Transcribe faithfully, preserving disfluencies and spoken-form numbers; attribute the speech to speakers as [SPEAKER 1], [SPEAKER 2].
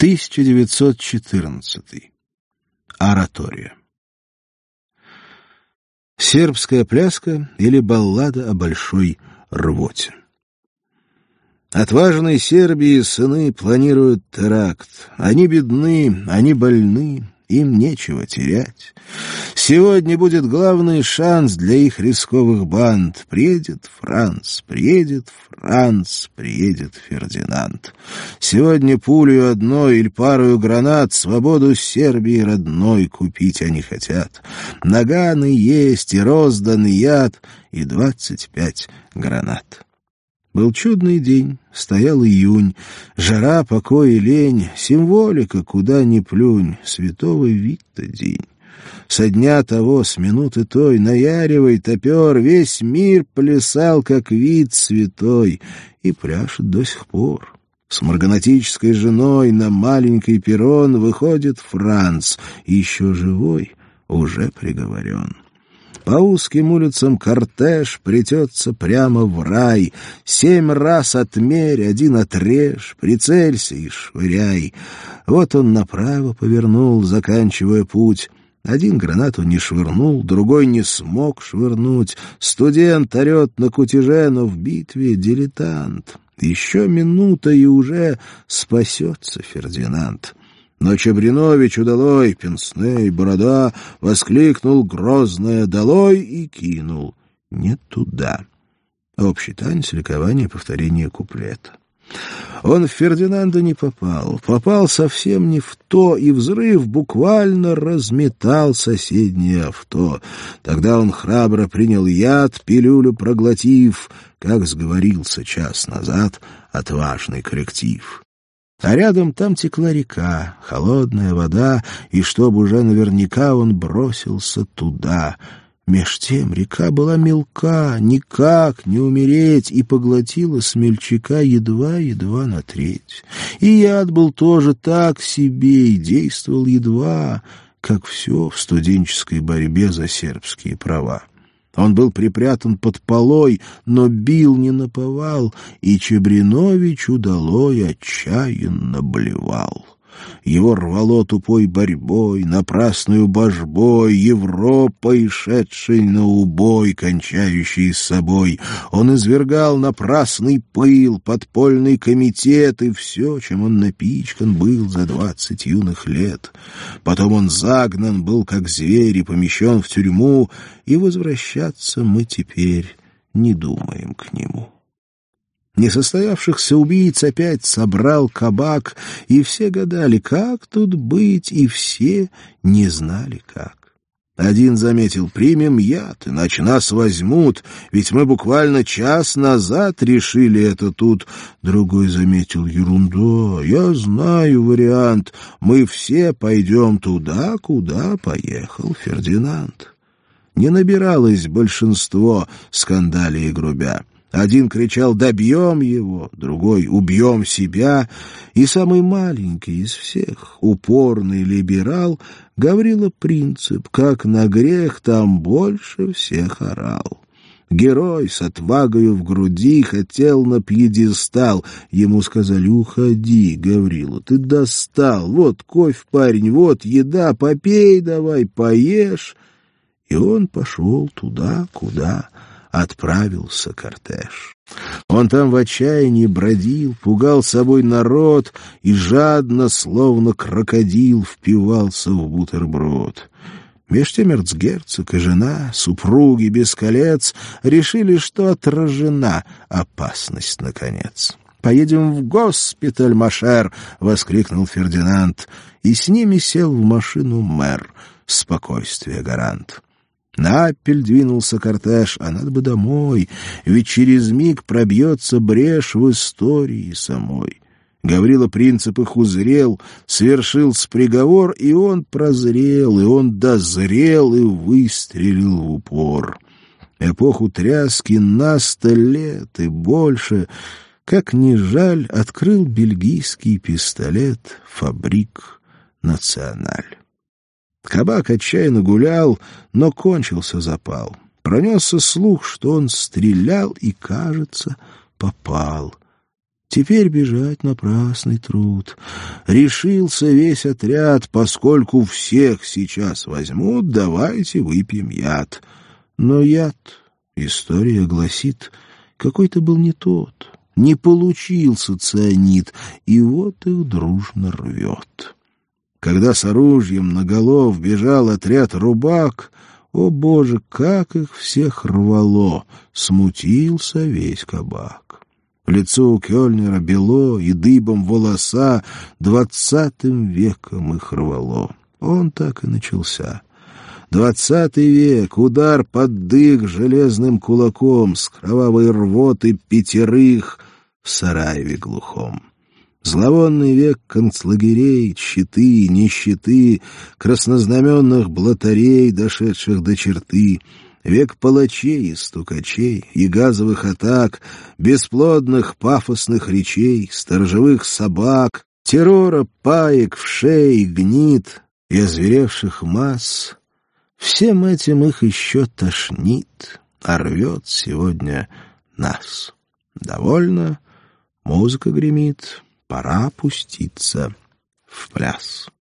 [SPEAKER 1] тысяча девятьсот четырнадцатый. Оратория. Сербская пляска или баллада о большой рвоте. Отважные Сербии сыны планируют теракт. Они бедны, они больны, им нечего терять. Сегодня будет главный шанс для их рисковых банд. Приедет Франц, приедет Франц, приедет Фердинанд. Сегодня пулю одной или парою гранат свободу Сербии родной купить они хотят. Наганы есть и роздан яд, и двадцать пять гранат. Был чудный день, стоял июнь, жара, покой и лень, символика, куда ни плюнь, святого Вита день. Со дня того, с минуты той, наяривай топер, весь мир плясал, как вид святой, и пляшет до сих пор. С марганатической женой на маленький перрон выходит Франц, еще живой, уже приговорен. По узким улицам кортеж плетется прямо в рай. Семь раз отмерь, один отрежь, прицелься и швыряй. Вот он направо повернул, заканчивая путь. Один гранату не швырнул, другой не смог швырнуть. Студент орет на кутеже, но в битве дилетант. Еще минута, и уже спасется Фердинанд. Но Чабриновичу долой, пенсне борода, воскликнул грозное долой и кинул не туда. Общий танец, ликование, повторение куплета. Он в Фердинанда не попал, попал совсем не в то, и взрыв буквально разметал соседнее авто. Тогда он храбро принял яд, пилюлю проглотив, как сговорился час назад отважный коллектив. А рядом там текла река, холодная вода, и чтобы уже наверняка он бросился туда. Меж тем река была мелка, никак не умереть, и поглотила смельчака едва-едва на треть. И яд был тоже так себе, и действовал едва, как все в студенческой борьбе за сербские права. Он был припрятан под полой, но бил не наповал, и Чабринович удалой отчаянно блевал. Его рвало тупой борьбой, напрасную божбой, Европой, шедшей на убой, кончающей с собой. Он извергал напрасный пыл, подпольный комитет и все, чем он напичкан был за двадцать юных лет. Потом он загнан был, как зверь, и помещен в тюрьму, и возвращаться мы теперь не думаем к нему. Несостоявшихся убийц опять собрал кабак, и все гадали, как тут быть, и все не знали, как. Один заметил: примем яд, иначе нас возьмут, ведь мы буквально час назад решили это тут. Другой заметил: ерунда, я знаю вариант, мы все пойдем туда, куда поехал Фердинанд. Не набиралось большинство, скандали и грубя. Один кричал: «Добьем его», другой: «Убьем себя». И самый маленький из всех, упорный либерал, Гаврила Принцип, как на грех, там больше всех орал. Герой с отвагою в груди хотел на пьедестал. Ему сказали: «Уходи, Гаврила, ты достал. Вот кофе, парень, вот еда, попей давай, поешь». И он пошел туда, куда отправился кортеж. Он там в отчаянии бродил, пугал собой народ и жадно, словно крокодил, впивался в бутерброд. Меж тем эрцгерцог и жена, супруги без колец, решили, что отражена опасность наконец. «Поедем в госпиталь, машер!» — воскликнул Фердинанд, и с ними сел в машину мэр, спокойствие гарант. На Аппель двинулся кортеж, а надо бы домой, ведь через миг пробьется брешь в истории самой. Гаврила Принцип их узрел, свершился приговор, и он прозрел, и он дозрел, и выстрелил в упор. Эпоху тряски на сто лет и больше, как ни жаль, открыл бельгийский пистолет «Фабрик Националь». Кабак отчаянно гулял, но кончился запал. Пронесся слух, что он стрелял и, кажется, попал. Теперь бежать напрасный труд. Решился весь отряд, поскольку всех сейчас возьмут, давайте выпьем яд. Но яд, история гласит, какой-то был не тот, не получился цианид, и вот их дружно рвет. Когда с оружием наголов бежал отряд рубак, о, Боже, как их всех рвало! Смутился весь кабак. Лицо у Кёльнера бело, и дыбом волоса двадцатым веком их рвало. Он так и начался. Двадцатый век, удар под дых железным кулаком, с кровавой рвоты пятерых в сараеве глухом. Зловонный век концлагерей, щиты, нищеты, краснознаменных блатарей, дошедших до черты, век палачей и стукачей, и газовых атак, бесплодных пафосных речей, сторожевых собак, террора паек, вшей, гнит и озверевших масс. Всем этим их еще тошнит, а рвет сегодня нас. Довольно, музыка гремит, пора пуститься в пляс.